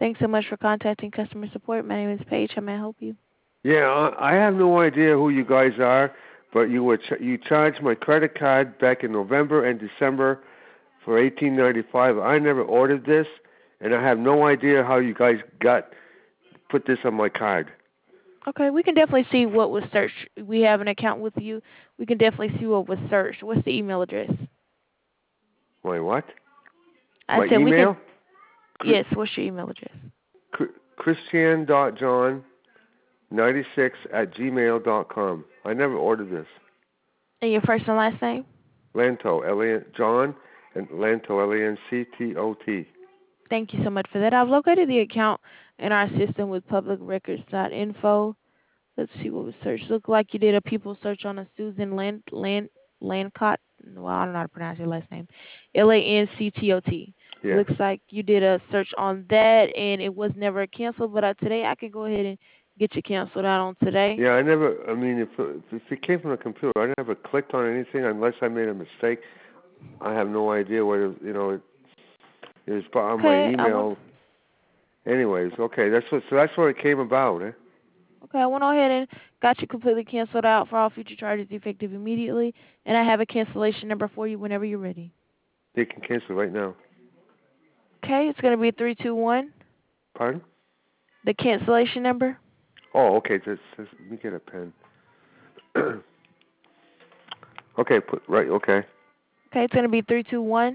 Thanks so much for contacting customer support. My name is Paige. How may I help you? Yeah, I have no idea who you guys are, but you charged my credit card back in November and December for $18.95. I never ordered this, and I have no idea how you guys put this on my card. Okay, we can definitely see what was searched. We have an account with you. We can definitely see what was searched. What's the email address? My what? I My said we can. email? Yes, what's your email address? Christian.john96@gmail.com. I never ordered this. And your first and last name? Lanto, John, and Lanto, Lanctot. Thank you so much for that. I've located the account in our system with publicrecords.info. Let's see what was searched. Look like you did a people search on a Susan Lancott. Well, I don't know how to pronounce your last name. Lanctot. Yeah. Looks like you did a search on that, and it was never canceled. But today I can go ahead and get you canceled out on today. Yeah, I mean, if it came from a computer, I never clicked on anything unless I made a mistake. I have no idea what it was on my email. Anyways, okay, so that's what it came about, eh? Okay, I went ahead and got you completely canceled out for all future charges effective immediately, and I have a cancellation number for you whenever you're ready. You can cancel right now. Okay, it's going to be 321. Pardon? The cancellation number? Oh, okay. Let me get a pen. Okay, okay. Okay, it's going to be 321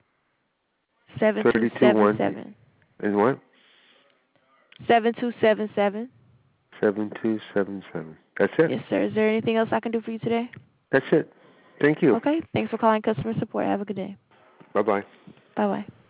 7277. And what? 7277. 7277. That's it? Yes, sir. Is there anything else I can do for you today? That's it. Thank you. Okay, thanks for calling customer support. Have a good day. Bye-bye. Bye-bye.